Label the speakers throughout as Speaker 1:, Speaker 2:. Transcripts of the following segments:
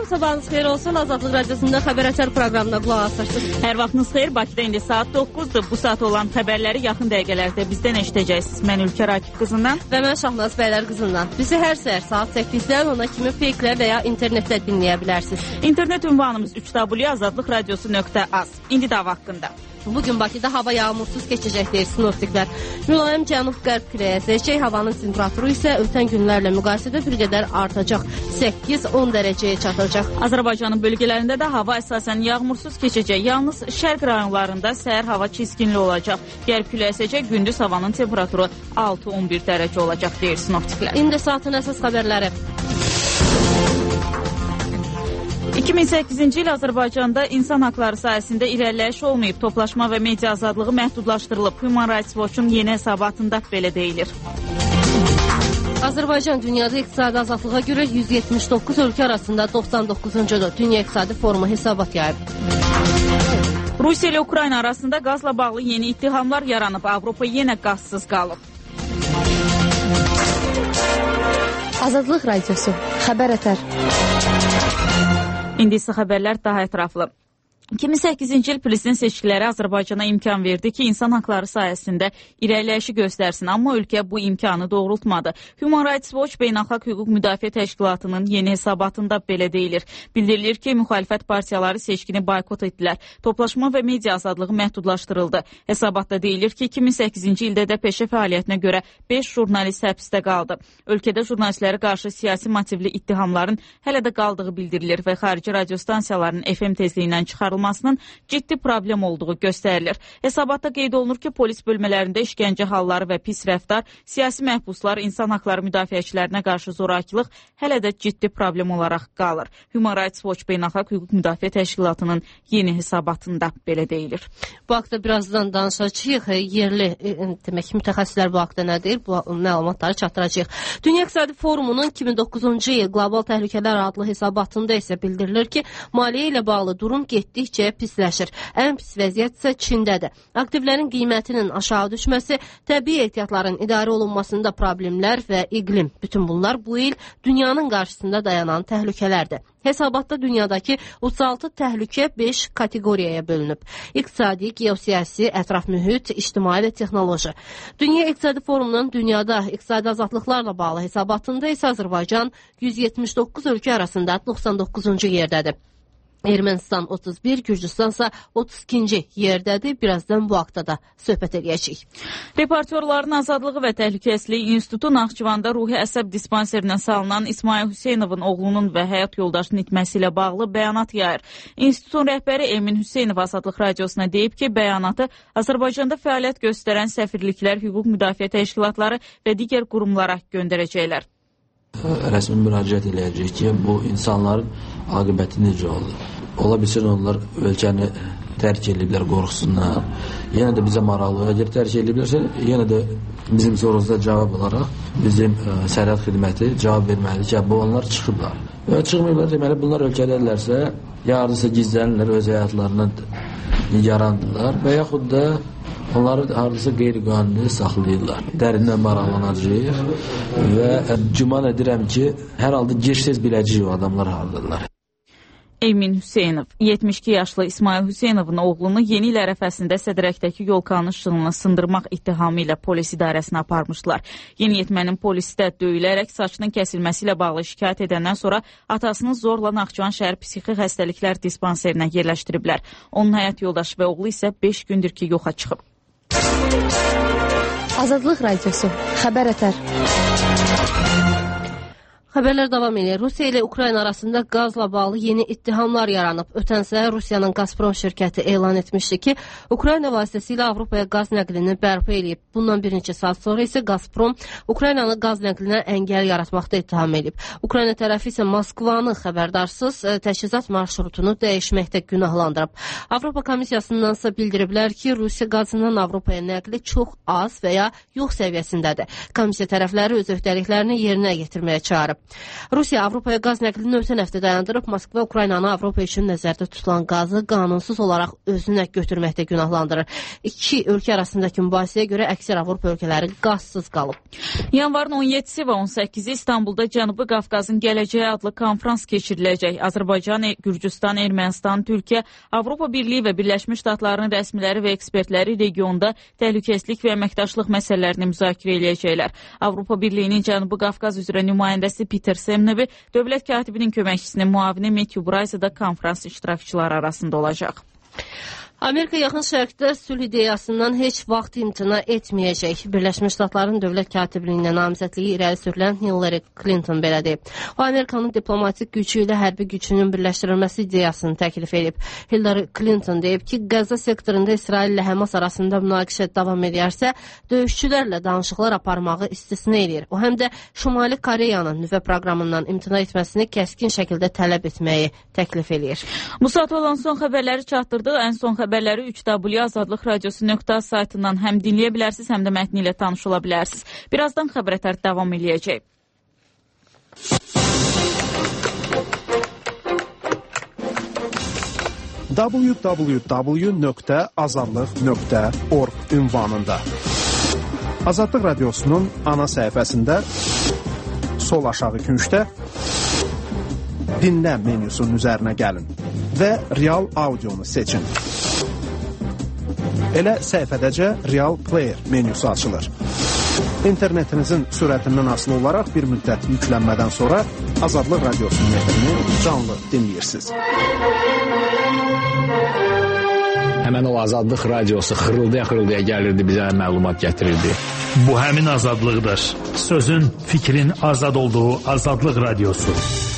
Speaker 1: sabahınız xeyir olsun. Azadlıq Radiosunda Xəbər Ətər proqramına qulaq asırsınız.
Speaker 2: Hər vaxtınız xeyir. Bakıda indi saat 9-dur. Bu saat olan xəbərləri yaxın dəqiqələrdə bizdən eşidəcəksiniz. Mən Ülkər Akif qızından
Speaker 1: və mən Şahnaz Bəylər qızından. Bizi hər səhər saat 8-dən ona kimi fake'lər və ya internetdə dinləyə bilərsiniz.
Speaker 2: İnternet ünvanımız 3w.azadlıqradiosu.az. İndi də haqqında.
Speaker 1: Bugün Bakıda hava yağmursuz keçəcək deyir sinoptiklər. Mülayim cənub-qərb küləyi əsəcək, havanın temperaturu isə ötən günlərlə müqayisədə bir qədər artacaq. 8-10 dərəcəyə çatacaq.
Speaker 2: Azərbaycanın bölgələrində də hava əsasən yağmursuz keçəcək. Yalnız şərq rayonlarında səhər hava çiskinli olacaq. Qərb küləyi əsəcək, gündüz havanın temperaturu 6-11 dərəcə olacaq deyir sinoptiklər.
Speaker 1: İndi saatın əsas xəbərləri.
Speaker 2: 2008-ci il Azərbaycanda insan haqları sahəsində irəliləyiş olmayıb, toplaşma və media azadlığı məhdudlaşdırılıb. Human Rights Watch-un yeni hesabatında belə deyilir.
Speaker 1: Azərbaycan dünyada iqtisadi azadlığa görə 179 ölkə arasında 99-cudur. Dünya İqtisadi Forumu hesabat yayıb.
Speaker 2: Rusiya ilə Ukrayna arasında qazla bağlı yeni ittihamlar yaranıb. Avropa yenə qazsız qalıb.
Speaker 1: Azadlıq Radiosu, Xəbər Ətər.
Speaker 2: İndi isə xəbərlər daha ətraflı. 2008-ci il prezident seçkiləri Azərbaycana imkan verdi ki, insan haqları sayəsində irəliləyişi göstərsin, amma ölkə bu imkanı doğrultmadı. Human Rights Watch Beynəlxalq Hüquq Müdafiə Təşkilatının yeni hesabatında belə deyilir. Bildirilir ki, müxalifət partiyaları seçkini boykot etdilər. Toplaşma və media azadlığı məhdudlaşdırıldı. Hesabatda deyilir ki, 2008-ci ildə də peşə fəaliyyətinə görə 5 jurnalist həbsdə qaldı. Ölkədə jurnalistlərə qarşı siyasi motivli ittihamların hələ də qaldığı bildirilir və xarici radiostansiyaların FM tezliyindən çıxarılmasının ciddi problem olduğu göstərilir. Hesabatda qeyd olunur ki, polis bölmələrində işgəncə halları və pis rəftar, siyasi məhbuslar, insan haqları müdafiəçilərinə qarşı zorakılıq hələ də ciddi problem olaraq qalır. Human Rights Watch Beynəlxalq Hüquq Müdafiə Təşkilatının yeni hesabatında belə deyilir.
Speaker 1: Bu haqda birazdan danışacağıq. Yerli demək mütəxəssislər bu haqda nə deyir? Bu məlumatları çatdıracağıq. Dünya İqtisadi Forumunun 2009-cu il Qlobal Təhlükələr adlı hesabatında isə bildirilir ki, maliyyə ilə bağlı durum getdikcə pisləşir. Ən pis vəziyyət isə Çindədir. Aktivlərin qiymətinin aşağı düşməsi, təbii ehtiyatların idarə olunmasında problemlər və iqlim. Bütün bunlar bu il dünyanın qarşısında dayanan təhlükələrdir. Hesabatda dünyadakı 36 təhlükə 5 kateqoriyaya bölünüb. İqtisadi, geosiyasi, ətraf mühit, ictimai və texnoloji. Dünya İqtisadi Forumunun dünyada iqtisadi azadlıqlarla bağlı hesabatında isə Azərbaycan 179 ölkə arasında 99-cu yerdədir. Ermənistan 31, Gürcüstan isə 32-ci yerdədir. Birazdan bu haqda da söhbət edəcəyik.
Speaker 2: Reportyorların Azadlığı və Təhlükəsizliyi İnstitutu Naxçıvanda ruhi əsəb dispanserinə salınan İsmail Hüseynovun oğlunun və həyat yoldaşının itməsi ilə bağlı bəyanat yayır. İnstitutun rəhbəri Emin Hüseynov Azadlıq Radiosuna deyib ki, bəyanatı Azərbaycanda fəaliyyət göstərən səfirliklər, hüquq müdafiə təşkilatları və digər qurumlara göndərəcəklər.
Speaker 3: Rəsmi müraciət eləyəcək ki, bu insanların aqibəti necə olur? Ola bilsin onlar ölkəni tərk ediblər qorxusundan. Yenə də bizə maraqlı. Əgər tərk ediblərsə, yenə də bizim sorğumuza cavab olaraq bizim sərhəd xidməti cavab verməlidir ki, bu onlar çıxıblar. Və çıxmırlar, deməli bunlar ölkədələrsə, ya hardasa gizlənirlər, öz həyatlarından nigarandırlar və yaxud da onları hardasa qeyri-qanuni saxlayırlar. Dərindən maraqlanacaq və güman edirəm ki, hər halda gec-tez biləcəyik o adamlar hardadırlar.
Speaker 2: Emin Hüseynov, 72 yaşlı İsmail Hüseynovun oğlunu yeni il ərəfəsində Sədrəkdəki yol kanunçuluğuna sındırmaq ittihamı ilə polis idarəsinə aparmışlar. Yeniyetmənin polisdə döyülərək saçının kəsilməsi ilə bağlı şikayət edəndən sonra atasını zorla Naxçıvan şəhər psixi xəstəliklər dispanserinə yerləşdiriblər. Onun həyat yoldaşı və oğlu isə 5 gündür ki, yoxa çıxıb.
Speaker 1: Azadlıq Radiosu, Xəbər Ətər. Xəbərlər davam edir. Rusiya ilə Ukrayna arasında qazla bağlı yeni ittihamlar yaranıb. Ötən səhər Rusiyanın Gazprom şirkəti elan etmişdi ki, Ukrayna vasitəsilə Avropaya qaz nəqlini bərpa edib. Bundan bir neçə saat sonra isə Gazprom Ukraynanın qaz nəqlinə əngəl yaratmaqda ittiham edib. Ukrayna tərəfi isə Moskvanı xəbərdarsız təchizat marşrutunu dəyişməkdə günahlandırıb. Avropa Komissiyasından isə bildiriblər ki, Rusiya qazının Avropaya nəqli çox az və ya yox səviyyəsindədir. Komissiya tərəfləri öz öhdəliklərini yerinə yetirməyə çağırıb. Rusiya Avropaya qaz nəqlini ötən həftə dayandırıb. Moskva Ukraynanı Avropa üçün nəzərdə tutulan qazı qanunsuz olaraq özünə götürməkdə günahlandırır. İki ölkə arasındakı mübahisəyə görə əksər Avropa ölkələri qazsız qalıb.
Speaker 2: Yanvarın 17-si və 18-i İstanbulda Cənubi Qafqazın gələcəyi adlı konferans keçiriləcək. Azərbaycan, Gürcüstan, Ermənistan, Türkiyə, Avropa Birliyi və Birləşmiş Ştatların rəsmiləri və ekspertləri regionda təhlükəsizlik və əməkdaşlıq məsələlərini müzakirə edəcəklər. Avropa Birliyinin Cənubi Qafqaz üzrə nümayəndəsi Peter Semnevi, dövlət katibinin köməkçisinin müavini Matthew Bryce da konferans iştirakçıları arasında olacaq.
Speaker 1: Amerika Yaxın Şərqdə sülh ideyasından heç vaxt imtina etməyəcək. Birləşmiş Ştatların dövlət katibliyinə namizədliyi irəli sürülən Hillary Clinton belə deyib. O, Amerikanın diplomatik gücü ilə hərbi gücünün birləşdirilməsi ideyasını təklif edib. Hillary Clinton deyib ki, Qəzza sektorunda İsrail ilə Həmas arasında münaqişə davam edərsə, döyüşçülərlə danışıqlar aparmağı istisna edir. O, həm də Şimali Koreyanın nüvə proqramından imtina etməsini kəskin şəkildə tələb etməyi təklif edir.
Speaker 2: Bu saat olan son xəbərləri çatdırdıq. Ən son xəbərləri 3W Azadlıq Radiosu.az saytından həm dinləyə bilərsiniz, həm də mətni ilə tanış ola bilərsiniz. Birazdan xəbər davam eləyəcək.
Speaker 4: www.azadlıq.org ünvanında Azadlıq Radiosunun ana səhifəsində sol aşağı küncdə dinlə menyusunun üzərinə gəlin və real audionu seçin. Elə səhifədəcə Real Player menyusu açılır. İnternetinizin sürətindən asılı olaraq bir müddət yüklənmədən sonra Azadlıq Radiosunun efrini canlı dinləyirsiniz.
Speaker 5: Həmən o Azadlıq Radiosu xırıldaya gəlirdi, bizə məlumat gətirirdi.
Speaker 6: Bu həmin azadlıqdır. Sözün, fikrin azad olduğu Azadlıq Radiosu.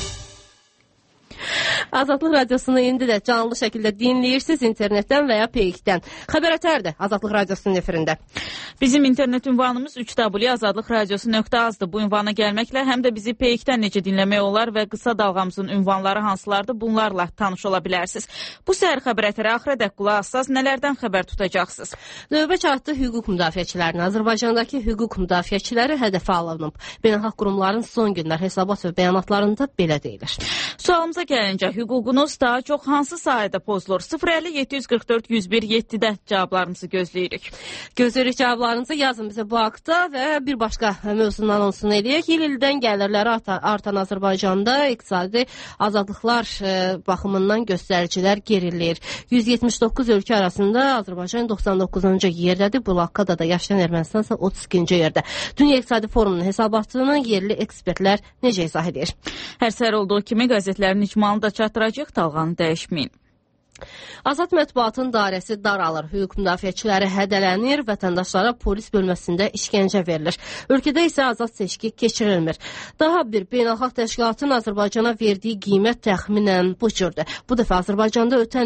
Speaker 1: Azadlıq Radiosunu indi də canlı şəkildə dinləyirsiniz internetdən və ya PX-dən. Xəbər Ətərdir Azadlıq Radiosunun efirində.
Speaker 2: Bizim internet ünvanımız 3W.azadlıqradiosu.azdır. Bu ünvana gəlməklə həm də bizi PX-dən necə dinləmək olar və qısa dalğamızın ünvanları hansılardır, bunlarla tanış ola bilərsiniz. Bu səhər Xəbər Ətərə axıradək qulaq assaz, nələrdən xəbər tutacaqsınız?
Speaker 1: Növbə çatdı hüquq müdafiəçilərinin. Azərbaycandakı hüquq müdafiəçiləri hədəfə alınıb. Beynəlxalq qurumların son günlər hesabat və bəyanatlarında belə deyilir.
Speaker 2: Sualımıza gəlincə, hüququnuz daha çox hansı sahədə pozulur? 050-744-101-7-də cavablarınızı gözləyirik.
Speaker 1: Gözləyirik cavablarınızı yazın bizə bu haqda və bir başqa mövzunun anonsunu eləyək. İl-ildən gəlirləri artan Azərbaycanda iqtisadi azadlıqlar baxımından göstəricilər gerilir. 179 ölkə arasında Azərbaycan 99-cu yerdədir. Bu laqqada da yaşayan Ermənistan isə 32-ci yerdə. Dünya İqtisadi Forumunun hesabatını yerli ekspertlər necə izah edir?
Speaker 2: Hər səhər olduğu kimi qəzetlərin icmalını da çatdıracaq, dalğanı dəyişməyin.
Speaker 1: Azad mətbuatın dairəsi daralır. Hüquq müdafiəçiləri hədələnir, vətəndaşlara polis bölməsində işgəncə verilir. Ölkədə isə azad seçki keçirilmir. Daha bir beynəlxalq təşkilatın Azərbaycana verdiyi qiymət təxminən bu cürdür. Bu dəfə Azərbaycanda ötən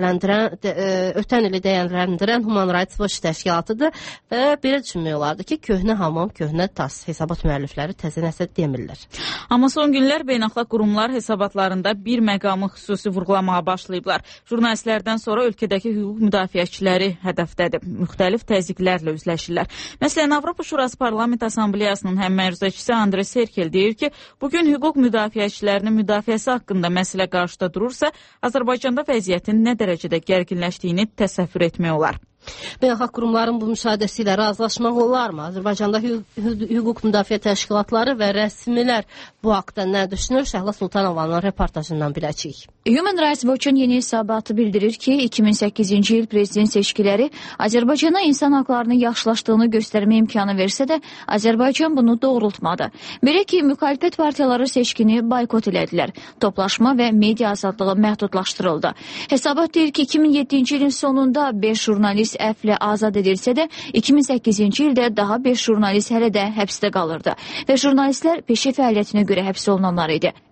Speaker 1: ili dəyərləndirən Human Rights Watch təşkilatıdır və belə düşünmək olardı ki, köhnə hamam, köhnə tas. Hesabat müəllifləri təzə nəsə demirlər.
Speaker 2: Amma son günlər beynəlxalq qurumlar hesabatlarında bir məqamı xüsusi vurğulamağa başlayıblar. Jurnalistlərdən sonra ölkədəki hüquq müdafiəçiləri hədəfdədir. Müxtəlif təzyiqlərlə üzləşirlər. Məsələn, Avropa Şurası Parlament Assambleyasının həmməruzəçisi Andrei Serkel deyir ki, bugün hüquq müdafiəçilərinin müdafiəsi haqqında məsələ qarşıda durursa, Azərbaycanda vəziyyətin nə dərəcədə gərginləşdiyini təsəvvür etmək olar.
Speaker 1: Beynəlxalq qurumların bu müşahidəsi ilə razılaşmaq olarmı? Azərbaycanda hüquq müdafiə təşkilatları və rəsmilər bu haqda nə düşünür? Şəhla Sultanovanın reportajından biləcəyik.
Speaker 7: Human Rights Watch-un yeni hesabatı bildirir ki, 2008-ci il prezident seçkiləri Azərbaycana insan haqlarının yaxşılaşdığını göstərmə imkanı versə də, Azərbaycan bunu doğrultmadı. Belə ki, müxalifət partiyaları seçkini boykot elədilər. Toplaşma və media azadlığı məhdudlaşdırıldı. Hesabat deyir ki, 2007-ci ilin sonunda 5 jurnalist əfvlə azad edilsə də, 2008-ci ildə daha 5 jurnalist hələ də həbsdə qalırdı və jurnalistlər peşə fəaliyyətinə görə həbs olunanlar idi.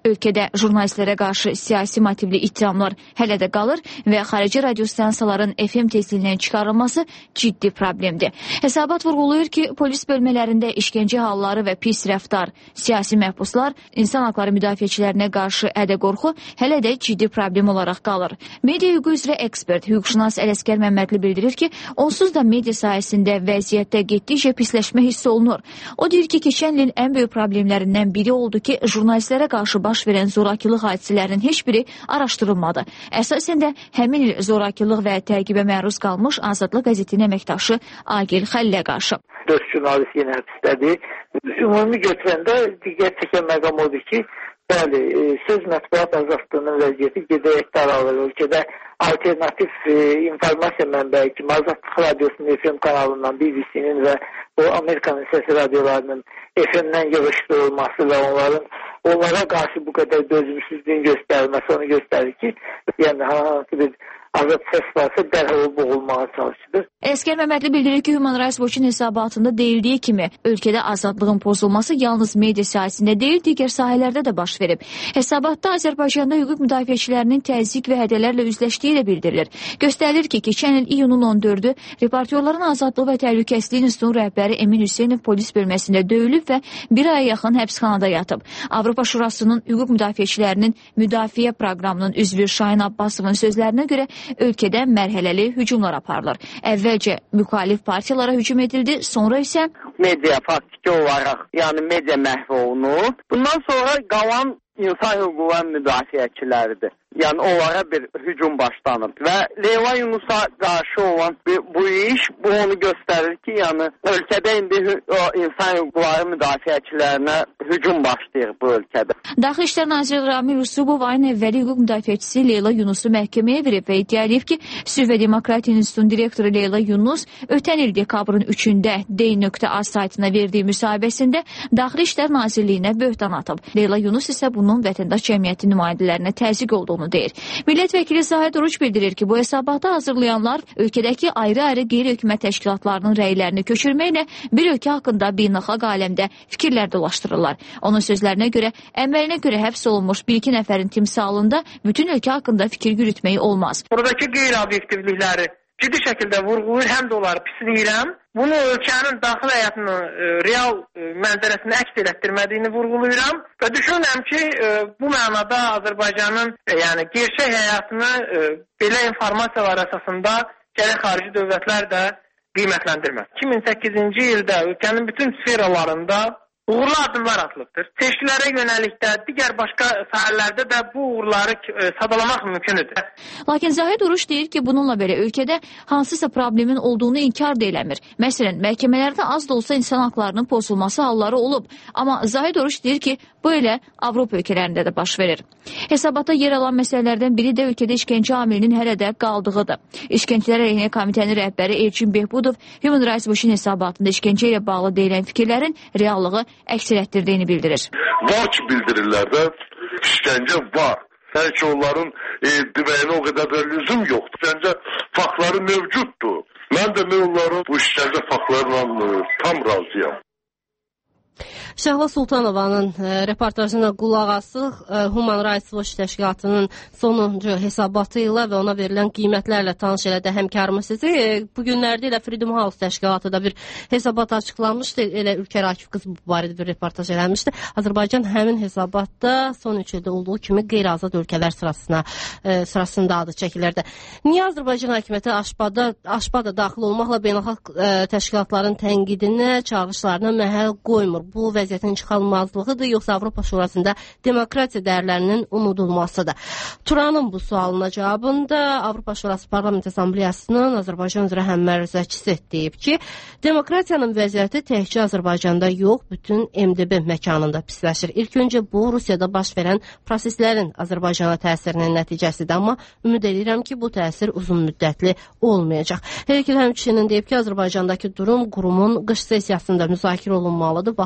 Speaker 7: Ölkədə jurnalistlərə qarşı siyasi motivli ittihamlar hələ də qalır və xarici radiostansiyaların FM tezliyindən çıxarılması ciddi problemdir. Hesabat vurğulayır ki, polis bölmələrində işgəncə halları və pis rəftar, siyasi məhbuslar, insan haqları müdafiəçilərinə qarşı ədə-qorxu hələ də ciddi problem olaraq qalır. Media hüququ üzrə ekspert, hüquqşünas Ələsgər Məmmədli bildirir ki, onsuz da media sayəsində vəziyyətdə getdikcə pisləşmə hiss olunur. O deyir ki, keçən ilin ən böyük problemlərindən biri oldu ki, jurnalistlərə qarşı baş verən zorakılıq hadisələrinin heç biri araşdırılmadı. Əsasən də həmin il zorakılıq və təqibə məruz qalmış Azadlıq qəzetinin əməkdaşı Agil Xəllilə qarşı.
Speaker 8: 4 jurnalist yenə həbsdədir. Ümumi götürəndə diqqət çəkən məqam odur ki, bəli, söz mətbuat azadlığının vəziyyəti gedərək daralır. Ölkədə alternativ informasiya mənbəyi kimi Azadlıq Radiosunun FM kanalından, BBC-nin və o Amerikanın səsi radiolarının FM-dən yığışdırılması və onlara qarşı bu qədər dözümsüzlüyün göstərilməsi onu göstərir ki, yəni hansı bir azad səs varsa dərhal boğulmağa çalışılır.
Speaker 7: Ələsgər Məmmədli bildirir ki, Human Rights Watch-un hesabatında deyildiyi kimi, ölkədə azadlığın pozulması yalnız media sahəsində deyil, digər sahələrdə də baş verib. Hesabatda Azərbaycanda hüquq müdafiəçilərinin təzyiq və hədələrlə üzləşdiyi də bildirilir. Göstərilir ki, keçən il iyunun 14-ü Reportyorların Azadlığı və Təhlükəsizliyi İnstitutunun rəhbəri Emin Hüseynov polis bölməsində döyülüb və bir aya yaxın həbsxanada yatıb. Avropa Şurasının hüquq müdafiəçilərinin müdafiə proqramının üzvü Şahin Abbasovun sözlərinə görə ölkədə mərhələli hücumlar aparılır. Əvvəlcə müxalif partiyalara hücum edildi, sonra isə
Speaker 8: media faktiki olaraq, yəni media məhv olunub. Bundan sonra qalan insan hüquqları müdafiəçiləridir. Yəni onlara bir hücum başlanıb və Leyla Yunusa qarşı olan bu iş onu göstərir ki, yəni ölkədə indi insan hüquqları müdafiəçilərinə hücum başlayır bu ölkədə.
Speaker 7: Daxili İşlər Naziri Ramil Yusubov ayın əvvəli hüquq müdafiəçisi Leyla Yunusu məhkəməyə verib və iddia edib ki, Sülh və Demokratiya İnstitutunun direktoru Leyla Yunus ötən il dekabrın 3-də D.Az saytına verdiyi müsahibəsində Daxili İşlər Nazirliyinə böhtan atıb. Leyla Yunus isə bunun vətəndaş cəmiyyəti nümayəndələrinə təzyiq olduğunu deyir. Millət vəkili Zahid Oruç bildirir ki, bu hesabatı hazırlayanlar ölkədəki ayrı-ayrı qeyri-hökumət təşkilatlarının rəylərini köçürməklə bir ölkə haqqında beynəlxalq aləmdə fikirlər dolaşdırırlar. Onun sözlərinə görə, əməlinə görə həbs olunmuş bir-iki nəfərin timsalında bütün ölkə haqqında fikir yürütmək olmaz.
Speaker 8: Buradakı qeyri-obyektivlikləri ciddi şəkildə vurğulayır, həm də onları pisləyirəm. Bunu ölkənin daxili həyatının real mənzərəsini əks elətdirmədiyini vurğulayıram və düşünürəm ki, bu mənada Azərbaycanın yəni gerçək həyatını belə informasiyalar əsasında gərək xarici dövlətlər də qiymətləndirməz. 2008-ci ildə ölkənin bütün sferalarında uğurlu addımlar atılıbdır. Seçkilərə yönəlikdə, digər başqa sahələrdə də bu uğurları sadalamaq mümkündür.
Speaker 7: Lakin Zahid Oruç deyir ki, bununla belə ölkədə hansısa problemin olduğunu inkar da eləmir. Məsələn, məhkəmələrdə az da olsa insan haqlarının pozulması halları olub. Amma Zahid Oruç deyir ki, bu elə Avropa ölkələrində də baş verir. Hesabatda yer alan məsələlərdən biri də ölkədə işgəncə amilinin hələ də qaldığıdır. İşgəncələr əleyhinə komitənin rəhbəri Elçin Behbudov Human Rights Watch-un hesabatında işgəncə ilə bağlı deyilən fikirlərin reallığı əks etdirdiyini bildirir.
Speaker 9: Var ki, bildirirlər də işgəncə var. Bəlkə onların deməyinə o qədər də lüzum yoxdur. İşgəncə faktları mövcuddur. Mən də onların bu işgəncə faktlarla tam razıyam.
Speaker 1: Şəhla Sultanovanın reportajına qulaq asıq Human Rights Watch təşkilatının sonuncu hesabatı ilə və ona verilən qiymətlərlə tanış elədi həmkarımız sizi. Bu günlərdə elə Freedom House təşkilatı da bir hesabat açıqlanmışdı. Elə Ülker Akif qız bu barədə bir reportaj eləmişdi. Azərbaycan həmin hesabatda son 3 ildə olduğu kimi qeyri-azad ölkələr sırasında adı çəkilirdi. Niyə Azərbaycan hökuməti Aşpada daxil olmaqla beynəlxalq təşkilatların tənqidinə, çağırışlarına məhəl qoymur? Bu vəziyyətin çıxılmazlığıdır, yoxsa Avropa Şurasında demokratiya dəyərlərinin unudulmasıdır? Turanın bu sualına cavabında Avropa Şurası Parlament Assambleyasının Azərbaycan üzrə həmməruzəçisi deyib ki, demokratiyanın vəziyyəti təkcə Azərbaycanda yox, bütün MDB məkanında pisləşir. İlk öncə bu Rusiyada baş verən proseslərin Azərbaycana təsirinin nəticəsidir, amma ümid edirəm ki, bu təsir uzun müddətli olmayacaq. Herkil həmçinin deyib ki, Azərbaycandakı durum qurumun qış sessiyasında müzakirə olunmalıdır, baxmayaraq ki,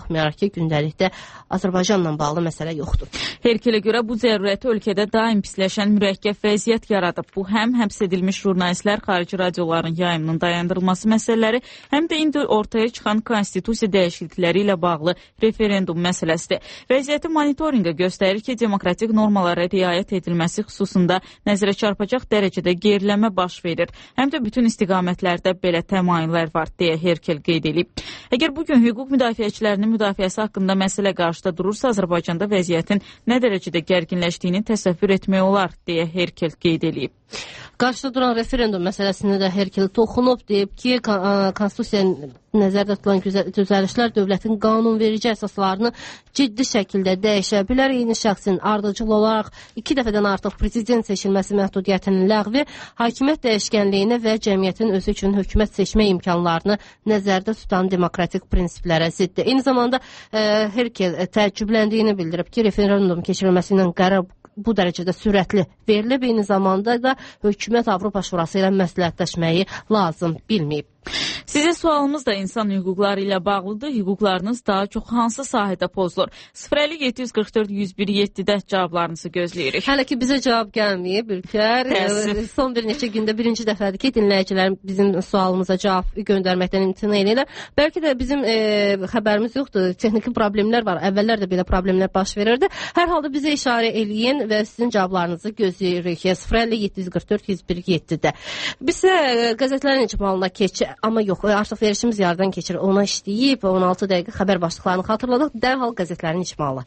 Speaker 1: ki, gündəlikdə Azərbaycanla bağlı məsələ yoxdur.
Speaker 2: Herkelə görə bu zərurəti ölkədə daim pisləşən mürəkkəb vəziyyət yaradıb. Bu, həm həbs edilmiş jurnalistlər, xarici radioların yayımının dayandırılması məsələləri, həm də indi ortaya çıxan konstitusiya dəyişiklikləri ilə bağlı referendum məsələsidir. Vəziyyəti monitorinqə göstərir ki, demokratik normalara riayət edilməsi xüsusunda nəzərə çarpacaq dərəcədə geriləmə baş verir. Həm də bütün istiqamətlərdə belə təmayüllər var, deyə Herkel qeyd edib. Əgər bugün hüquq müdafiəçilərinin müdafiəsi haqqında məsələ qarşıda durursa, Azərbaycanda vəziyyətin nə dərəcədə gərginləşdiyini təsəvvür etmək olar, deyə Herkel qeyd edib.
Speaker 1: Qarşıda duran referendum məsələsində də Herkel toxunub, deyib ki, konstitusiya nəzərdə tutulan düzəlişlər dövlətin qanunverici əsaslarını ciddi şəkildə dəyişə bilər. Eyni şəxsin ardıcıl olaraq 2 dəfədən artıq prezident seçilməsi məhdudiyyətinin ləğvi, hakimiyyət dəyişkənliyini və cəmiyyətin özü üçün hökumət seçmə imkanlarını nəzərdə tutan demokratik prinsiplərə ziddir. Eyni zamanda Herkel təəccübləndiyini bildirib ki, referendum keçirilməsi ilə qərar bu dərəcədə sürətli verilib. Eyni zamanda da hökumət Avropa Şurası ilə məsləhətləşməyi lazım bilməyib.
Speaker 2: Sizə sualımız da insan hüquqları ilə bağlıdır. Hüquqlarınız daha çox hansı sahədə pozulur? 050-744-101-7-də cavablarınızı gözləyirik.
Speaker 1: Hələ ki bizə cavab gəlməyib, Ülker. Son bir neçə gündə birinci dəfədir ki, dinləyicilər bizim sualımıza cavab göndərməkdən imtina edirlər. Bəlkə də bizim xəbərimiz yoxdur. Texniki problemlər var. Əvvəllər də belə problemlər baş verirdi. Hər halda bizə işarə eləyin və sizin cavablarınızı gözləyirik. 050-744-101-7-də. Bizə qəzetlərin icmalına keçir. Amma yox, artıq verişimiz yardan keçir. Ona işləyib 16 dəqiqə xəbər başlıqlarını xatırladıq. Dərhal qəzetlərin icmalı.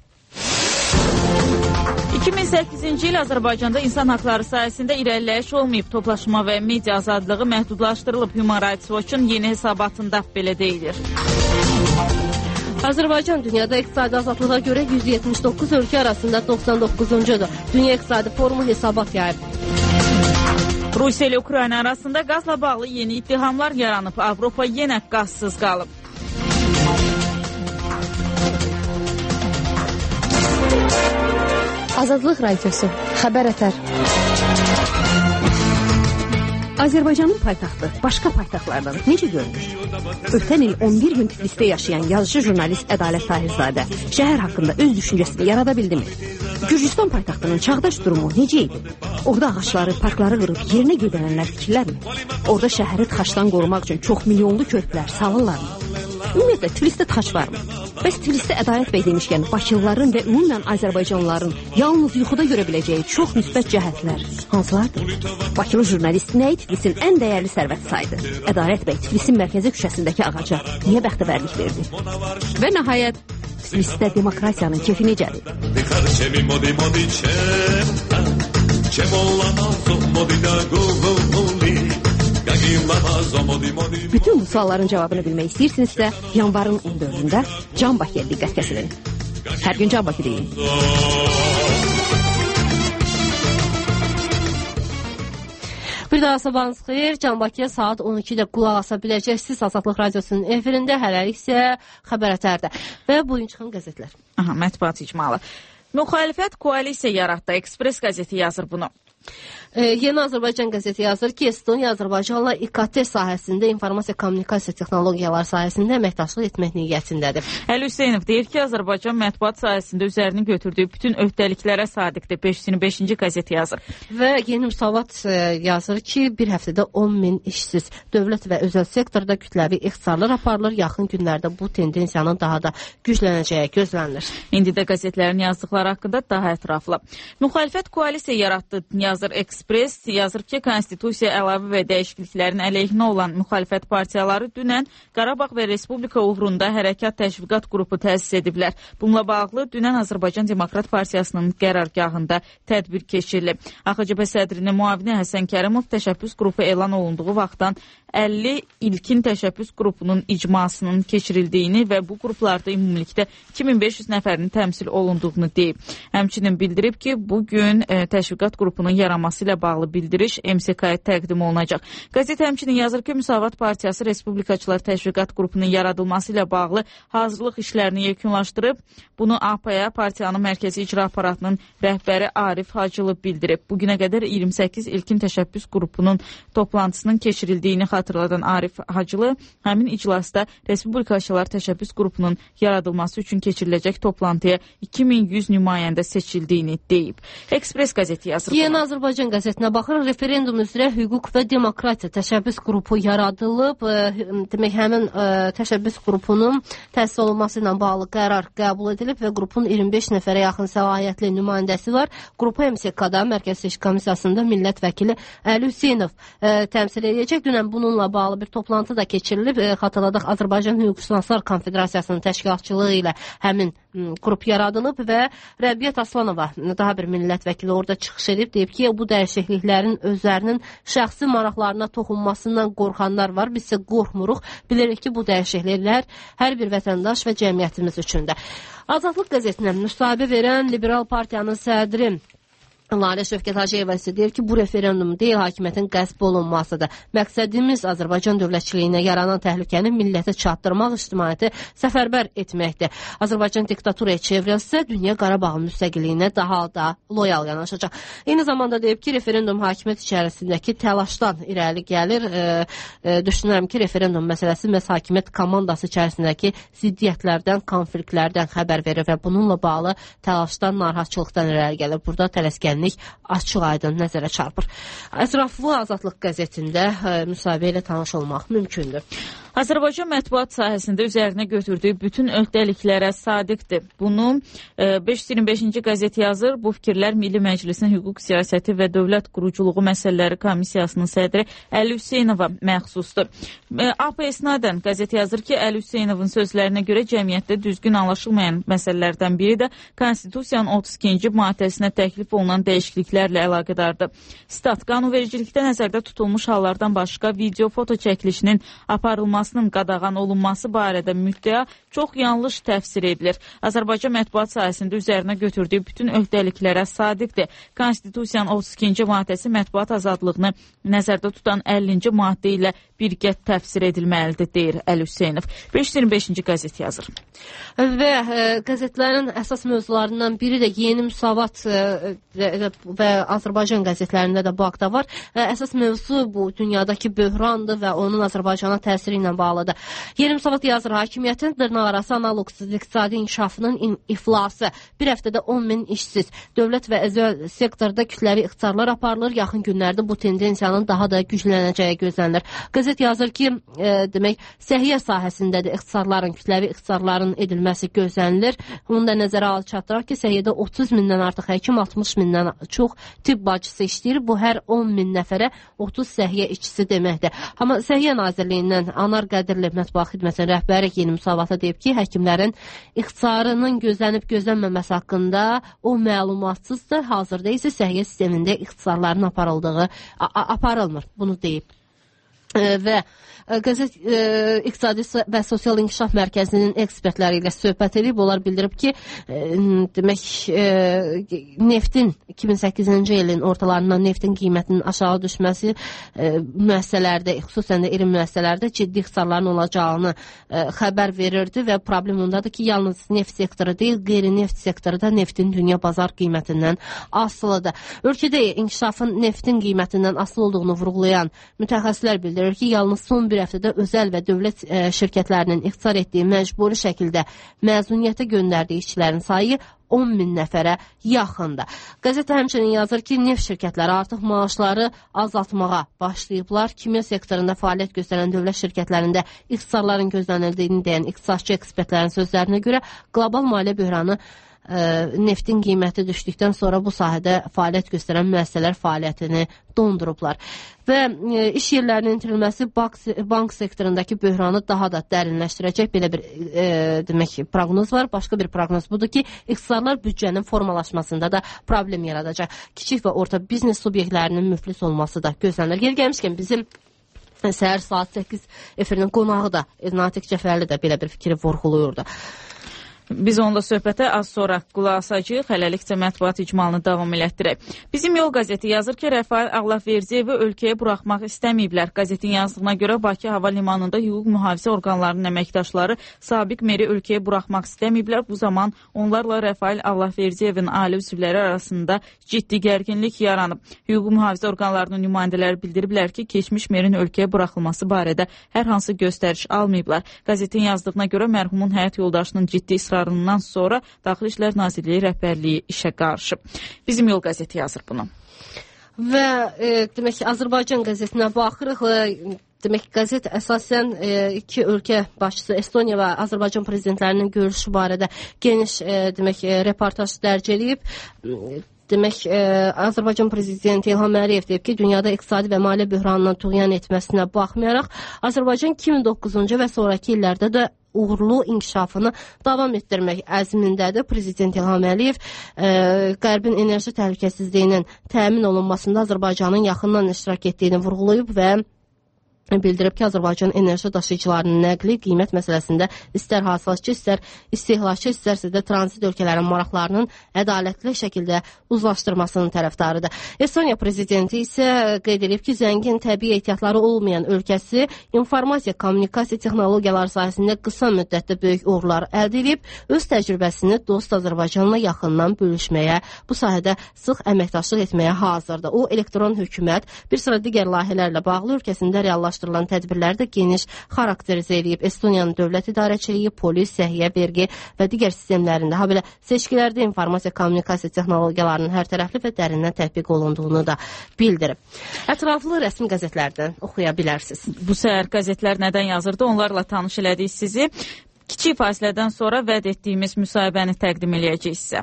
Speaker 2: 2008-ci il Azərbaycanda insan haqları sayəsində irəliləyiş olmayıb. Toplaşma və media azadlığı məhdudlaşdırılıb. Human Rights Watch-un yeni hesabatında belə deyilir.
Speaker 1: Azərbaycan dünyada iqtisadi azadlığa görə 179 ölkə arasında 99-cudur. Dünya İqtisadi Forumu hesabat yayıb.
Speaker 2: Rusiya ilə Ukrayna arasında qazla bağlı yeni ittihamlar yaranıb. Avropa yenə qazsız qalıb.
Speaker 10: Azadlıq Radiosu, Xəbər Ətər. Azərbaycanın paytaxtı başqa paytaxtlardan necə görünür? Ötən il 11 gün Tiflisdə yaşayan yazıcı jurnalist Ədalət Tahirzadə şəhər haqqında öz düşüncəsini yarada bildimi? Gürcüstan paytaxtının çağdaş durumu necə idi? Orada ağaçları, parkları qırıb yerinə göndərənlər fikirlərmi? Orada şəhəri tıxaçdan qorumaq üçün çox milyonlu körpülər salırlarmı? Ümumiyyətlə, Tiflisdə tıxaç varmı? Bəs Tiflisdə Ədalət bəy demişkən, Bakılıların və ümumən Azərbaycanlıların yalnız yuxuda görə biləcəyi çox müsbət cəhətlər hansılardır? Bakılı jurnalist nəyi Tiflisin ən dəyərli sərvəti saydı? Ədalət bəy Tiflisin mərkəzi küçəsindəki ağaca niyə bəxtəvərlik verdi? Və nəhayət, Tiflisdə demokratiyanın kefi necədir? Bütün bu sualların cavabını bilmək istəyirsinizsə, yanvarın 14-də Can Bakıya diqqət kəsilin. Hər gün Can Bakı deyin.
Speaker 1: Bir daha sabahınız xeyir. Can Bakıya saat 12-də qulaq asa biləcəksiniz Azadlıq Radiosunun efirində, hələlik isə Xəbər Ətərdə. Və bugün çıxan qəzetlər.
Speaker 2: Mətbuat icmalı. Müxalifət koalisiya yaratdı. Ekspres qəzeti yazır bunu.
Speaker 1: Yeni Azərbaycan qəzeti yazır ki, Estoniya Azərbaycanla İKT sahəsində, informasiya kommunikasiya texnologiyalar sahəsində əməkdaşlıq etmək niyyətindədir.
Speaker 2: Əli Hüseynov deyir ki, Azərbaycan mətbuat sahəsində üzərini götürdüyü bütün öhdəliklərə sadiqdir. 5-5-ci qəzet yazır.
Speaker 1: Və Yeni Müsavat yazır ki, bir həftədə 10.000 işsiz. Dövlət və özəl sektorda kütləvi ixtisarlar aparılır. Yaxın günlərdə bu tendensiyanın daha da güclənəcəyi gözlənilir.
Speaker 2: İndi də qəzetlərin yazdıqları haqqında daha ətraflı. Müxalifət koalisiya yaratdı, yazır Ekspres, yazır ki, konstitusiya əlavə və dəyişikliklərin əleyhinə olan müxalifət partiyaları dünən Qarabağ və Respublika uğrunda hərəkat təşviqat qrupu təsis ediblər. Bununla bağlı dünən Azərbaycan Demokrat Partiyasının qərargahında tədbir keçirilib. AXCP sədrinin müavini Həsən Kərimov təşəbbüs qrupu elan olunduğu vaxtdan 50 ilkin təşəbbüs qrupunun icmasının keçirildiyini və bu qruplarda ümumilikdə 2500 nəfərin təmsil olunduğunu deyib. Həmçinin bildirib ki, bugün təşviqat qrupunun yaranması ilə bağlı bildiriş MSK-ya təqdim olunacaq. Qəzet həmçinin yazır ki, Müsavat Partiyası Respublikaçılar Təşviqat qrupunun yaradılması ilə bağlı hazırlıq işlərini yekunlaşdırıb. Bunu APA-ya partiyanın mərkəzi icra aparatının rəhbəri Arif Hacılov bildirib. Bugünə qədər 28 ilkin təşəbbüs qrupunun toplantısının keçirildiyini xatırladan Arif Hacılov həmin iclasda Respublikaçılar Təşəbbüs qrupunun yaradılması üçün keçiriləcək toplantıya 2100 nümayəndə seçildiyini deyib. Ekspres qəzeti yazır.
Speaker 1: Yeni Azərbaycan qəzetinə baxır. Referendum üzrə hüquq və demokratiya təşəbbüs qrupu yaradılıb. Demək, həmin təşəbbüs qrupunun təsis olunması ilə bağlı qərar qəbul edilib və qrupun 25 nəfərə yaxın səlahiyyətli nümayəndəsi var. Qrupu MSK-da Mərkəzi Seçki Komissiyasında millət vəkili Əli Hüseynov təmsil edəcək. Dünən bununla bağlı bir toplantı da keçirilib. Xatırladıq, Azərbaycan Hüquqşünaslar Konfederasiyasının təşkilatçılığı ilə həmin qrup yaradılıb və Rəbiyyət Aslanova, daha bir millət vəkili orada çıxış edib, deyib ki, bu dəyişikliklərin özlərinin şəxsi maraqlarına toxunmasından qorxanlar var. Biz isə qorxmuruq. Bilirik ki, bu dəyişikliklər hər bir vətəndaş və cəmiyyətimiz üçündür. Azadlıq qəzetinə müsahibə verən Liberal Partiyanın sədri Lalə Şövkət Hacıyeva isə deyir ki, bu referendum deyil, hakimiyyətin qəsb olunmasıdır. Məqsədimiz Azərbaycan dövlətçiliyinə yaranan təhlükəni millətə çatdırmaq, ictimaiyyəti səfərbər etməkdir. Azərbaycan diktaturaya çevrilsə, dünya Qarabağın müstəqilliyinə daha da loyal yanaşacaq. Eyni zamanda deyib ki, referendum hakimiyyət içərisindəki təlaşdan irəli gəlir. Düşünürəm ki, referendum məsələsi məhz hakimiyyət komandası içərisindəki ziddiyyətlərdən, konfliktlərdən xəbər verir və bununla bağlı təlaşdan, narahatçılıqdan irəli gəlir. Burada tələskənlik açıq aydın nəzərə çarpır. Ətraflı Azadlıq qəzetində müsahibə ilə tanış olmaq mümkündür.
Speaker 2: Azərbaycan mətbuat sahəsində üzərinə götürdüyü bütün öhdəliklərə sadiqdir. Bunu 525-ci qəzet yazır. Bu fikirlər Milli Məclisin Hüquq Siyasəti və Dövlət Quruculuğu Məsələləri Komissiyasının sədri Əli Hüseynova məxsusdur. AP İsnadən qəzet yazır ki, Əli Hüseynovun sözlərinə görə cəmiyyətdə düzgün anlaşılmayan məsələlərdən biri də Konstitusiyanın 32-ci maddəsinə təklif olunan dəyişikliklərlə əlaqədardır. Stat, qanunvericilikdə nəzərdə tutulmuş hallardan başqa video foto çəkilişinin aparılmasının qadağan olunması barədə müddəa çox yanlış təfsir edilir. Azərbaycan mətbuat sahəsində üzərinə götürdüyü bütün öhdəliklərə sadiqdir. Konstitusiyanın 32-ci maddəsi mətbuat azadlığını nəzərdə tutan 50-ci maddə ilə birgə təfsir edilməlidir, deyir Əli Hüseynov. 525-ci qəzet yazır.
Speaker 1: Və qəzetlərin əsas mövzularından biri də Yeni Müsavat və Azərbaycan qəzetlərində də bu haqda var. Əsas mövzu bu dünyadakı böhrandır və onun Azərbaycana təsiri ilə bağlıdır. Yeni Müsavat yazır, hakimiyyətin dırnaqarası analoqsuz iqtisadi inkişafının iflası, bir həftədə 10.000 işsiz, dövlət və özəl sektorda kütləvi ixtisarlar aparılır, yaxın günlərdə bu tendensiyanın daha da güclənəcəyi gözlənilir. Qəzet yazır ki, demək, səhiyyə sahəsində də ixtisarların, kütləvi ixtisarların edilməsi gözlənilir. Onu da nəzərə alıb çatdıraq ki, səhiyyədə 30 mindən artıq həkim, 60 mindən çox tibb bacısı işləyir. Bu hər 10.000 nəfərə 30 səhiyyə işçisi deməkdir. Amma Səhiyyə Nazirliyindən Anar Qədirli mətbuat xidmətinin rəhbəri Yeni Müsavata deyib ki, həkimlərin ixtisarının gözlənib gözlənməməsi haqqında o məlumatsızdır. Hazırda isə səhiyyə sistemində ixtisarların aparılmır. Bunu deyib. Və qəzet İqtisadi və Sosial İnkişaf Mərkəzinin ekspertləri ilə söhbət edib. Onlar bildirib ki, demək, neftin 2008-ci ilin ortalarından neftin qiymətinin aşağı düşməsi müəssisələrdə, xüsusən də iri müəssisələrdə ciddi ixtisarların olacağını xəbər verirdi və problem ondadır ki, yalnız neft sektoru deyil, qeyri-neft sektoru da neftin dünya bazar qiymətindən asılıdır. Ölkədə inkişafın neftin qiymətindən asılı olduğunu vurğulayan mütəxəssislər bildirir ki, yalnız son bir həftədə özəl və dövlət şirkətlərinin ixtisar etdiyi məcburi şəkildə məzuniyyətə göndərdiyi işçilərin sayı 10.000 nəfərə yaxındır. Qəzet həmçinin yazır ki, neft şirkətləri artıq maaşları azaltmağa başlayıblar. Kimya sektorunda fəaliyyət göstərən dövlət şirkətlərində ixtisarların gözlənildiyini deyən iqtisadçı ekspertlərin sözlərinə görə qlobal maliyyə böhranı neftin qiyməti düşdükdən sonra bu sahədə fəaliyyət göstərən müəssisələr fəaliyyətini dondurublar. Və iş yerlərinin itirilməsi bank sektorundakı böhranı daha da dərinləşdirəcək. Belə bir demək proqnoz var. Başqa bir proqnoz budur ki, iqtisadlar büdcənin formalaşmasında da problem yaradacaq. Kiçik və orta biznes subyektlərinin müflis olması da gözlənilir. Yer gəlmişkən bizim səhər saat 8 efirinin qonağı da Natiq Cəfərli də belə bir fikri vurğuluyurdu.
Speaker 2: Biz onunla söhbətə az sonra qulaq asacağıq. Hələlikcə mətbuat icmalını davam elətdirək. Bizim Yol qəzeti yazır ki, Rəfail Ağlaverdiyevi ölkəyə buraxmaq istəməyiblər. Qəzetin yazdığına görə Bakı Hava Limanında hüquq mühafizə orqanlarının əməkdaşları Sabiq Meri ölkəyə buraxmaq istəməyiblər. Bu zaman onlarla Rəfail Ağlaverdiyevin ailə üzvləri arasında ciddi gərginlik yaranıb. Hüquq mühafizə orqanlarının nümayəndələri bildiriblər ki, keçmiş Merin ölkəyə buraxılması barədə hər hansı göstəriş almayıblar. Qəzetin yazdığına görə mərhumun həyat yoldaşının ciddi ısrarından sonra Daxili İşlər Nazirliyi rəhbərliyi işə qarışıb. Bizim Yol qəzeti yazır bunu.
Speaker 1: Və demək ki, Azərbaycan qəzetinə baxırıq. Demək ki, qəzet əsasən iki ölkə başçısı Estoniya və Azərbaycan prezidentlərinin görüşü barədə geniş demək reportaj dərc edib. Demək, Azərbaycan prezidenti İlham Əliyev deyib ki, dünyada iqtisadi və maliyyə böhranından tuğyan etməsinə baxmayaraq, Azərbaycan 2009-cu və sonraki illərdə də uğurlu inkişafını davam etdirmək əzmindədir. Prezident İlham Əliyev Qərbin enerji təhlükəsizliyinin təmin olunmasında Azərbaycanın yaxından iştirak etdiyini vurğulayıb və bildirib ki, Azərbaycan enerji daşıyıcılarının nəqli qiymət məsələsində istər hasılatçı, istər istehlakçı, istərsə də tranzit ölkələrin maraqlarının ədalətli şəkildə uzlaşdırmasının tərəfdarıdır. Estoniya prezidenti isə qeyd edib ki, zəngin təbii ehtiyatları olmayan ölkəsi informasiya, kommunikasiya texnologiyaları sayəsində qısa müddətdə böyük uğurlar əldə edib, öz təcrübəsini dost Azərbaycanla yaxından bölüşməyə, bu sahədə sıx əməkdaşlıq etməyə hazırdır. O, elektron hökumət, bir sıra digər layihələrlə bağlı ölkəsində reallaşdırılır tədbirləri də geniş xarakterizə edib. Estoniyanın dövlət idarəçiliyi, polis, səhiyyə, vergi və digər sistemlərində, ha belə seçkilərdə informasiya, kommunikasiya texnologiyalarının hər tərəfli və dərindən tətbiq olunduğunu da bildirib. Ətraflı rəsmi qəzetlərdən oxuya bilərsiniz.
Speaker 2: Bu səhər qəzetlər nədən yazırdı? Onlarla tanış elədik sizi. Kiçik fasilədən sonra vəd etdiyimiz müsahibəni təqdim eləyəcəyik sizə.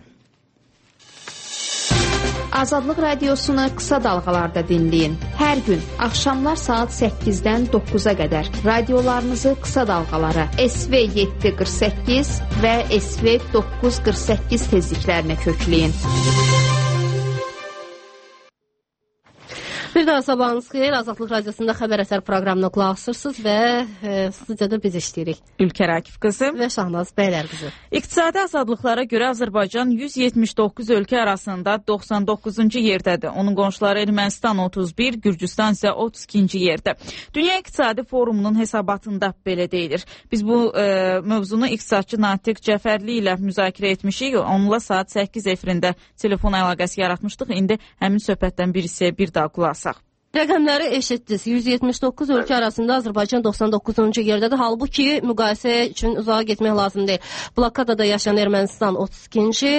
Speaker 11: Azadlıq radiosunu qısa dalğalarda dinləyin. Hər gün axşamlar saat 8-dən 9-a qədər radiolarınızı qısa dalğalara SV 748 və SV 948 tezliklərinə kökləyin.
Speaker 1: Bir daha sabahınız xeyir. Azadlıq Radiosunda Xəbər Əsər proqramına qulaq asırsınız və studiyada biz işləyirik.
Speaker 2: Ülkər Akif qızı
Speaker 1: və Şahnaz Bəylər qızı.
Speaker 2: İqtisadi azadlıqlara görə Azərbaycan 179 ölkə arasında 99-cu yerdədir. Onun qonşuları Ermənistan 31, Gürcüstan isə 32-ci yerdə. Dünya İqtisadi Forumunun hesabatında belə deyilir. Biz bu mövzunu iqtisadçı Natiq Cəfərli ilə müzakirə etmişik. Onunla saat 8 efirində telefon əlaqəsi yaratmışdıq. İndi həmin söhbətdən birisi bir daha qulaq asaq.
Speaker 1: Rəqəmləri eşitdiniz. 179 ölkə arasında Azərbaycan 99-cu yerdədir. Halbuki müqayisə üçün uzağa getmək lazım deyil. Blokadada yaşayan Ermənistan 32-ci,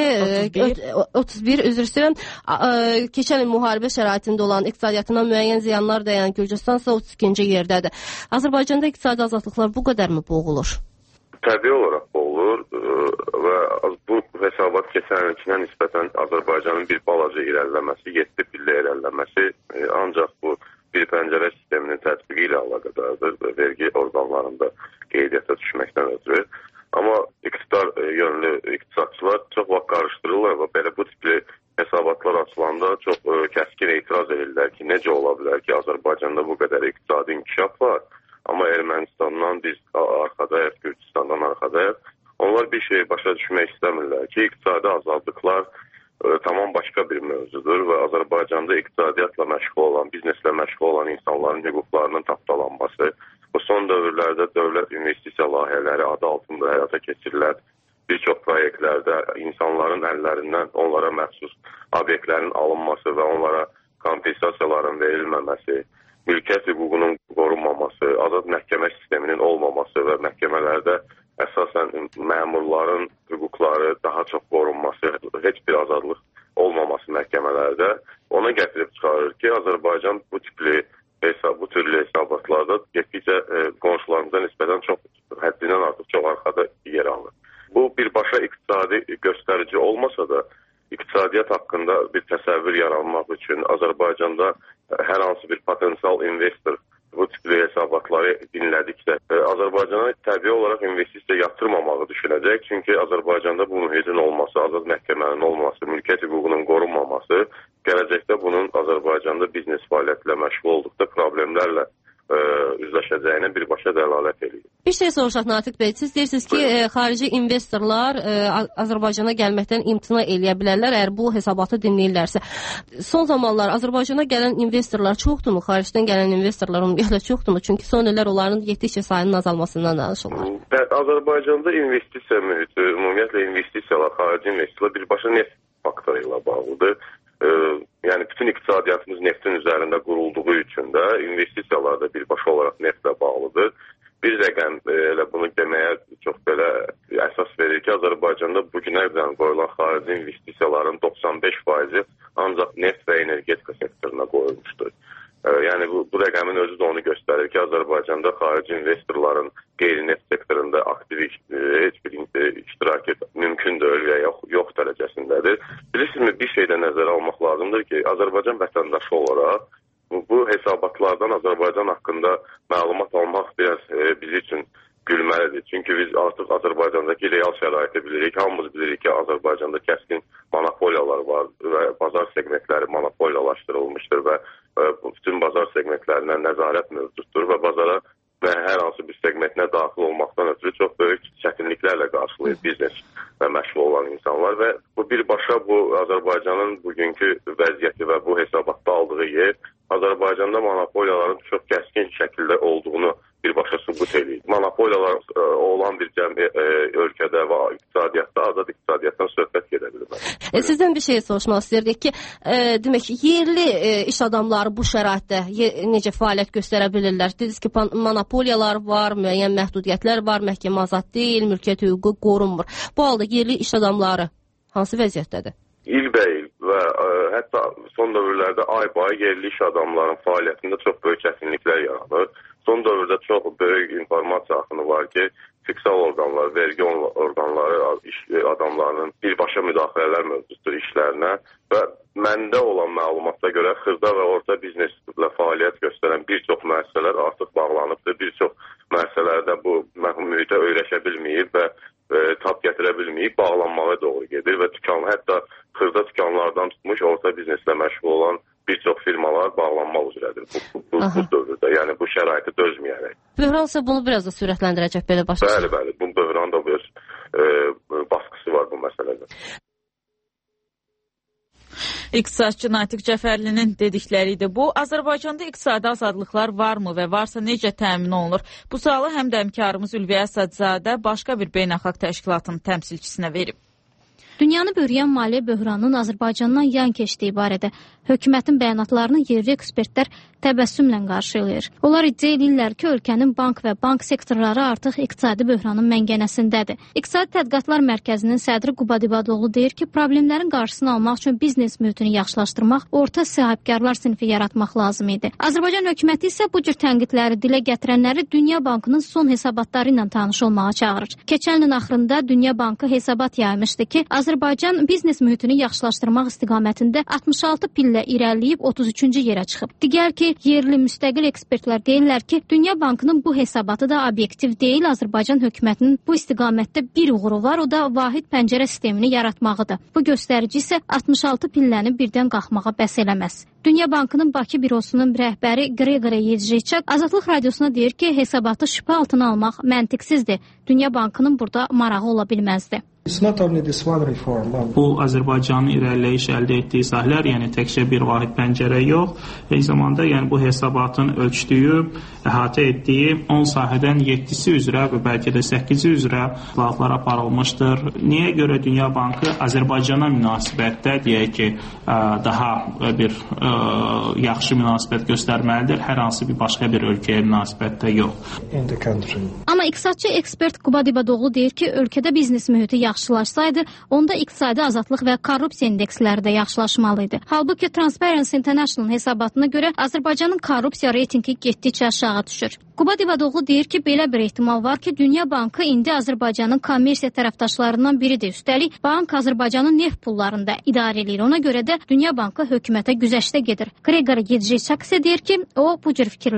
Speaker 1: 31 üzr istəyirəm. Keçən il müharibə şəraitində olan iqtisadiyyatına müəyyən ziyanlar dəyən Gürcüstan isə 32-ci yerdədir. Azərbaycanda iqtisadi azadlıqlar bu qədərmi boğulur?
Speaker 12: Təbii olaraq boğulur və bu hesabat keçən ilkinə nisbətən Azərbaycanın bir balaca irəliləməsi, 7 pillə irəliləməsi ancaq bu bir pəncərə sisteminin tətbiqi ilə əlaqədardır və vergi orqanlarında qeydiyyata düşməkdən ötürü. Amma iqtidar yönlü iqtisadçılar çox vaxt qarışdırırlar və belə bu tipli hesabatlar açılanda çox kəskin etiraz edirlər ki, necə ola bilər ki, Azərbaycanda bu qədər iqtisadi inkişaf var, amma Ermənistandan biz arxadayıq, Gürcüstandan arxadayıq. Onlar bir şeyi başa düşmək istəmirlər ki, iqtisadi azadlıqlar tamam başqa bir mövzudur və Azərbaycanda iqtisadiyyatla məşğul olan, bizneslə məşğul olan insanların hüquqlarının tapdalanması, bu son dövrlərdə dövlət investisiya layihələri adı altında həyata keçirilən bir çox proyektlərdə insanların əllərindən onlara məxsus obyektlərin alınması və onlara kompensasiyaların verilməməsi, mülkiyyət hüququnun qorunmaması, azad məhkəmə sisteminin olmaması və məhkəmələrdə əsasən məmurların hüquqları daha çox qorunması, heç bir azadlıq olmaması məhkəmələrdə ona gətirib çıxarır ki, Azərbaycan bu türlü hesabatlarda getdikcə qonşularımıza nisbətən çox həddindən artıq çox arxada yer alır. Bu birbaşa iqtisadi göstərici olmasa da, iqtisadiyyat haqqında bir təsəvvür yaranmaq üçün Azərbaycanda hər hansı bir potensial investor bu tipli hesabatları dinlədikdə Azərbaycana təbii olaraq investisiya yatırmamağı düşünəcək. Çünki Azərbaycanda bu mühitin olması, azad məhkəmənin olması, mülkiyyət hüququnun qorunmaması gələcəkdə bunun Azərbaycanda biznes fəaliyyətilə məşğul olduqda problemlərlə üzləşəcəyinə birbaşa dəlalət edir.
Speaker 1: Bir şey soruşaq Natiq bəy, siz deyirsiniz ki, xarici investorlar Azərbaycana gəlməkdən imtina eləyə bilərlər, əgər bu hesabatı dinləyirlərsə. Son zamanlar Azərbaycana gələn investorlar çoxdurmu? Xaricdən gələn investorlar ümumiyyətlə çoxdurmu? Çünki son illər onların getdikcə sayının azalmasından danışırlar.
Speaker 12: Azərbaycanda investisiya mühiti, ümumiyyətlə investisiyalar, xarici investisiyalar birbaşa neft faktoru ilə bağlıdır. Yəni bütün iqtisadiyyatımız neftin üzərində qurulduğu üçün də investisiyalar da birbaşa olaraq neftlə bağlıdır. Bir rəqəm elə bunu deməyə çox belə əsas verir ki, Azərbaycanda bugünə qədər qoyulan xarici investisiyaların 95%-i ancaq neft və energetika sektoruna qoyulmuşdur. Yəni bu rəqəmin özü də onu göstərir ki, Azərbaycanda xarici investorların qeyri-neft sektorunda aktiv heç bir iştirakı mümkün deyil və yox dərəcəsindədir. Bilirsinizmi, bir şeydə nəzərə almaq lazımdır ki, Azərbaycan vətəndaşı olaraq bu hesabatlardan Azərbaycan haqqında məlumat almaq biraz biz üçün gülməlidir. Çünki biz artıq Azərbaycandakı real şəraiti bilirik. Hamımız bilirik ki, Azərbaycanda kəskin monopoliyalar var və bazar segmentləri monopoliyalaşdırılmışdır və bütün bazar segmentlərinə nəzarət mövcuddur və bazara hər hansı bir segmentinə daxil olmaqdan ötürü çox böyük çətinliklərlə qarşılayır biznes və məşğul olan insanlar və bu birbaşa bu Azərbaycanın bugünkü vəziyyəti və bu hesabatda aldığı yer Azərbaycanda monopoliyaların çox kəskin şəkildə olduğunu birbaşa sübut edir. Monopoliyalar olan bir ölkədə və iqtisadiyyatda, azad iqtisadiyyatdan söhbət gedə bilmez.
Speaker 1: Sizdən bir şey soruşmaq istəyirdik ki, demək ki, yerli iş adamları bu şəraitdə necə fəaliyyət göstərə bilirlər? Dediniz ki, monopoliyalar var, müəyyən məhdudiyyətlər var, məhkəmə azad deyil, mülkiyyət hüququ qorunmur. Bu halda yerli iş adamları hansı vəziyyətdədir?
Speaker 12: İlbəil və hətta son dövrlərdə ay-bay yerli iş adamlarının fəaliyyətində çox böyük çətinliklər yaranır. Son dövrdə çox böyük informasiya axını var ki, fiskal orqanlar, vergi orqanları adamlarının birbaşa müdaxilələr mövcuddur işlərinə və məndə olan məlumata görə xırda və orta bizneslə fəaliyyət göstərən bir çox müəssisələr artıq bağlanıbdır. Bir çox müəssisələrdə bu mühitə öyrəşə bilməyib və tab gətirə bilməyib, bağlanmağa doğru gedir və hətta xırda dükanlardan tutmuş orta bizneslə məşğul olan bir çox firmalar bağlanmaq üzrədir bu dövrdə. Yəni bu şəraiti dözməyərək.
Speaker 1: Böhransa bunu biraz da sürətləndirəcək belə başa.
Speaker 12: Bəli, bu böhran da öz baskısı var bu məsələdə.
Speaker 2: İqtisadçı Natiq Cəfərlinin dedikləri idi bu. Azərbaycanda iqtisadi azadlıqlar varmı və varsa necə təmin olunur? Bu sualı həm də həmkarımız Ülviyə Əsədzadə başqa bir beynəlxalq təşkilatın təmsilçisinə verib.
Speaker 13: Dünyanı bürüyən maliyyə böhranının Azərbaycandan yan keçdiyi barədə hökumətin bəyanatlarını yerli ekspertlər təbəssümlə qarşılayır. Onlar iddia edirlər ki, ölkənin bank və bank sektorları artıq iqtisadi böhranın məngənəsindədir. İqtisadi Tədqiqatlar Mərkəzinin sədri Quba Dibadoğlu deyir ki, problemlərin qarşısını almaq üçün biznes mühitini yaxşılaşdırmaq, orta sahibkarlar sinfi yaratmaq lazım idi. Azərbaycan hökuməti isə bu cür tənqidləri dilə gətirənləri Dünya Bankının son hesabatları ilə tanış olmağa çağırır. Keçən ilin axırında Dünya Bankı hesabat yaymışdı ki, Azərbaycan biznes mühitini yaxşılaşdırmaq istiqamətində 66 pillə irəliləyib 33-cü yerə çıxıb. Digər ki, yerli müstəqil ekspertlər deyirlər ki, Dünya Bankının bu hesabatı da obyektiv deyil, Azərbaycan hökumətinin bu istiqamətdə bir uğuru var, o da vahid pəncərə sistemini yaratmağıdır. Bu göstərici isə 66 pilləni birdən qalxmağa bəs eləməz. Dünya Bankının Bakı bürosunun rəhbəri Qreqori Yedriçak Azadlıq Radiosuna deyir ki, hesabatı şübhə altına almaq məntiqsizdir. Dünya Bankının burada marağı ola bilməzdi.
Speaker 14: Bu, Azərbaycanın irəliləyiş əldə etdiyi sahələr, yəni təkcə bir vahid pəncərə yox, eyni zamanda yəni bu hesabatın ölçdüyü, əhatə etdiyi 10 sahədən 7-si üzrə və bəlkə də 8-i üzrə islahatlar aparılmışdır. Niyə görə Dünya Bankı Azərbaycana münasibətdə, deyək ki, daha bir yaxşı münasibət göstərməlidir, hər hansı bir başqa bir ölkəyə münasibətdə yox.
Speaker 13: Amma iqtisadçı ekspert Quba Dibadoğlu deyir ki, ölkədə biznes mühiti yaxşılaşsaydı, onda iqtisadi azadlıq və korrupsiya indeksləri də yaxşılaşmalıydı. Halbuki Transparency International hesabatına görə Azərbaycanın korrupsiya reytingi getdikcə aşağı düşür. Quba Dibadoğlu deyir ki, belə bir ehtimal var ki, Dünya Bankı indi Azərbaycanın kommersiya tərəfdaşlarından biridir. Üstəlik, bank Azərbaycanın neft pullarını da idarə edir. Ona görə də Dünya Bankı hökumətə güzəştə gedir. Qreqori Yedriçak isə deyir ki, o bu cür fikirlərə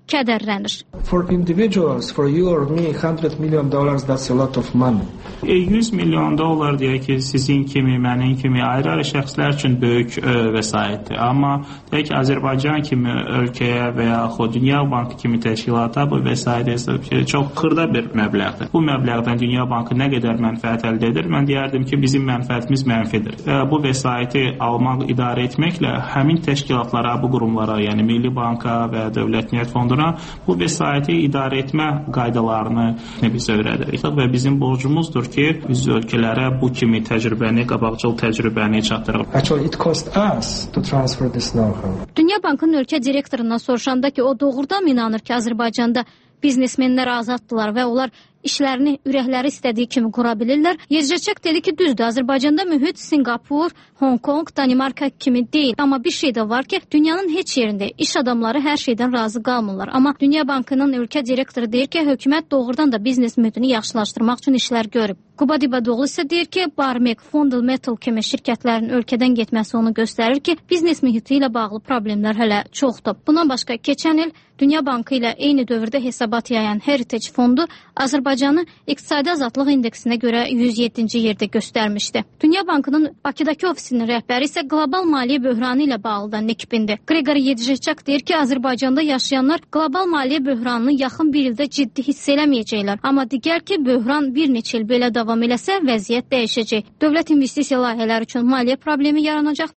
Speaker 1: kədərlənir.
Speaker 15: For individuals, for you or me, $100 million, that's a lot of money.
Speaker 14: $100 milyon deyək ki, sizin kimi, mənim kimi ayrı-ayrı şəxslər üçün böyük vəsaitdir. Amma deyək ki, Azərbaycan kimi ölkəyə və yaxud Dünya Bankı kimi təşkilata bu vəsait hesab ki, çox xırda bir məbləğdir. Bu məbləğdən Dünya Bankı nə qədər mənfəət əldə edir? Mən deyərdim ki, bizim mənfəətimiz mənfidir. Bu vəsaiti almaq, idarə etməklə həmin təşkilatlara, bu qurumlara, yəni Milli Banka və Dövlət Niyyət Fonduna bu vəsaiti idarə etmə qaydalarını biz öyrədirik və bizim borcumuzdur ki, biz ölkələrə bu kimi təcrübəni, qabaqcıl təcrübəni çatdıraq.
Speaker 15: Actually, it cost us to transfer this know-how.
Speaker 1: Dünya Bankının ölkə direktorundan soruşanda ki, o doğrudan inanır ki, Azərbaycanda biznesmenlər azaddılar və onlar işlərini ürəkləri istədiyi kimi qura bilirlər. Yezcəçək dedi ki, düzdür, Azərbaycanda mühit Singapur, Hong Kong, Danimarka kimi deyil. Amma bir şey də var ki, dünyanın heç yerində iş adamları hər şeydən razı qalmırlar. Amma Dünya Bankının ölkə direktoru deyir ki, hökumət doğrudan da biznes mühitini yaxşılaşdırmaq üçün işlər görüb. Quba Dibadoğlu isə deyir ki, Barmek, Fondel Metal kimi şirkətlərin ölkədən getməsi onu göstərir ki, biznes mühiti ilə bağlı problemlər hələ çoxdur. Bundan başqa, keçən il Dünya Bankı ilə eyni dövrdə hesabat yayan Heritage Fondu Azərbaycanı İqtisadi Azadlıq indeksinə görə 107-ci yerdə göstərmişdi. Dünya Bankının Bakıdakı ofisinin rəhbəri isə qlobal maliyyə böhranı ilə bağlı da Nikbindir. Qregor Yedicek deyir ki, Azərbaycanda yaşayanlar qlobal maliyyə böhranını yaxın bir ildə ciddi hiss eləməyəcəklər. Amma digər ki, böhran bir neçə il belə davam eləsə, vəziyyət dəyişəcək. Dövlət investisiya layihələri üçün maliyyə problemi yaranacaq.